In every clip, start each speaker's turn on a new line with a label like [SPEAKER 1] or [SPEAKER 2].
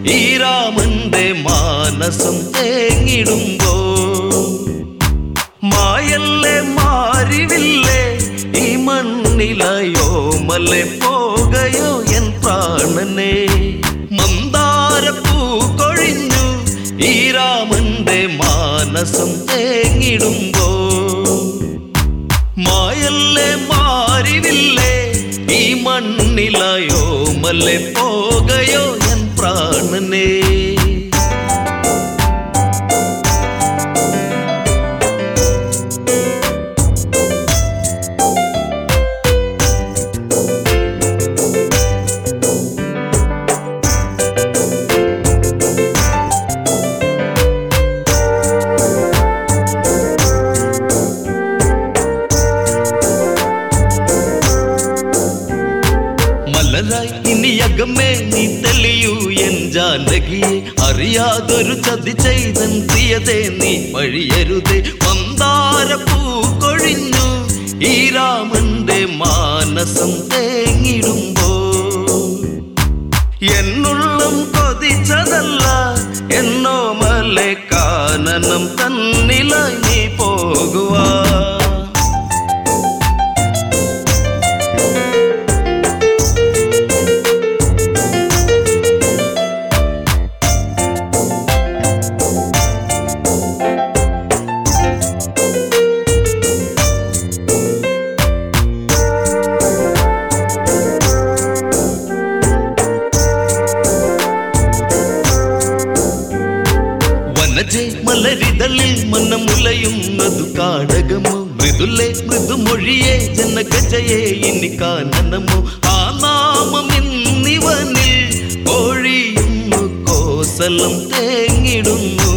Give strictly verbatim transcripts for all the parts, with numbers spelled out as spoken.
[SPEAKER 1] ഈ രാമന്റെ മാനസം തേങ്ങിടുമ്പോ മായല്ലേ മാറിവില്ലേ ഈ മണ്ണിലയോ മല്ലെ പോകയോ എൻ പ്രാണനെ മന്ദാരപ്പൂ കൊഴിഞ്ഞു ഈ രാമന്റെ മാനസം തേങ്ങിടുമ്പോ മായല്ലേ മാറിവില്ലേ ഈ മണ്ണിലയോ മല്ലെ പോകയോ എൻ പ്രാണനെ ഇനി അകമേ നീ തെളിയൂ എൻ ജാനകിയെ അറിയാതൊരു ചതി ചെയ്തൻ പ്രിയതേ നീ വഴിയരുതേ മന്ദാരപ്പൂ കൊഴിഞ്ഞു ഈ രാമന്റെ മാനസം തേങ്ങിടുമ്പോ എന്നുള്ളം കൊതിച്ചതല്ല എന്നോ മലെ കാനനം തന്നിലായി നീ പോകുവാ മലരിതളിൽ മന്നമുലയുന്നതു കാടകമോ മൃദുലേ മൃദുമൊഴിയേ ജനകജയേ ഇനി കാനനമോ ആ നാമം ഇന്നിവനിൽ ഒഴിയുന്നു കോസലം തേങ്ങിടുന്നു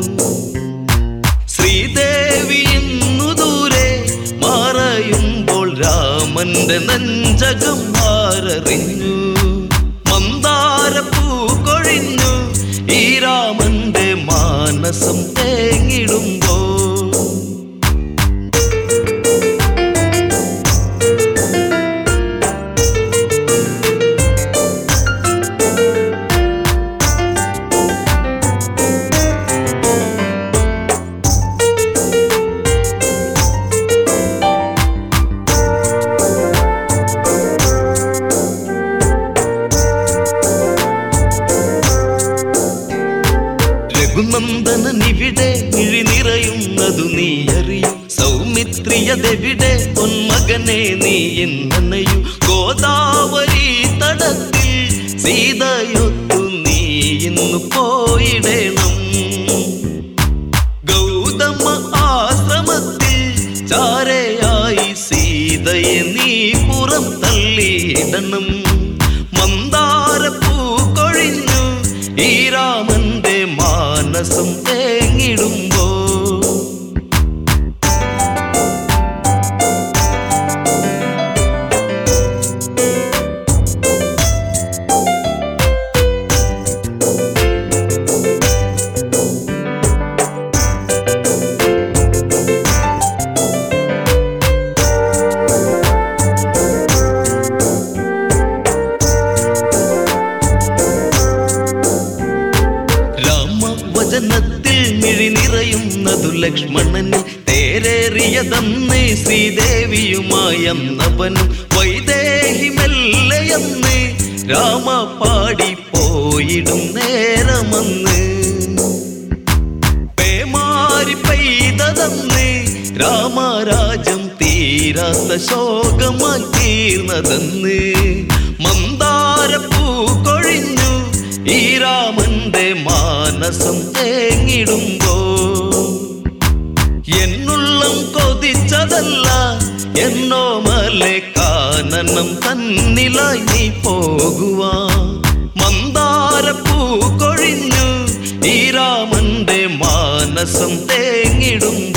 [SPEAKER 1] ശ്രീദേവി ഇന്നു ദൂരെ മറയുമ്പോൾ രാമന്റെ നെഞ്ചകം ആരറിഞ്ഞു മന്ദാരപ്പൂ കൊഴിഞ്ഞു ഈ രാമന്റെ മാനസം തേങ്ങിടുമ്പോ രഘുനന്ദനനിവിടെ മിഴി നിറയുന്നതു നീ അറിയൂ സൗമിത്രിയതെവിടെ പൊന്മകനെ നീ എന്നനയൂ ഗോദാവരി തടത്തിൽ സീതയൊത്തു നീ ഇന്നു പോയിടണം ഗൗതമ ആശ്രമത്തിൽ ചാരയായി സീതയെ നീ പുറം തള്ളിയിടണം മന്ദാരപ്പൂ കൊഴിഞ്ഞു ഈ രാമന്റെ മാനസം തേങ്ങിടുമ്പോ വചനത്തിൽ മിഴി നിറയുന്നതു ലക്ഷ്മണന് തേരേറിയതന്ന് ശ്രീദേവിയുമായന്നവനും വൈദേഹി മെല്ലയെന്ന് രാമ പാടി പോയിടും നേരമന്ന് പേമാരി പെയ്തതെന്ന് രാമരാജം തീരാത്ത ശോകമായി തീർന്നതെന്ന് മന്ദാരപ്പൂ കൊഴിഞ്ഞു ഈ രാമന്റെ മാനസം തേങ്ങിടുമ്പോ എന്നുള്ളം കൊതിച്ചതല്ല എന്നോ മലെ കാനനം തന്നിലായി നീ പോകുവാ മന്ദാരപ്പൂ കൊഴിഞ്ഞു ഈ രാമന്റെ മാനസം തേങ്ങിടുമ്പോ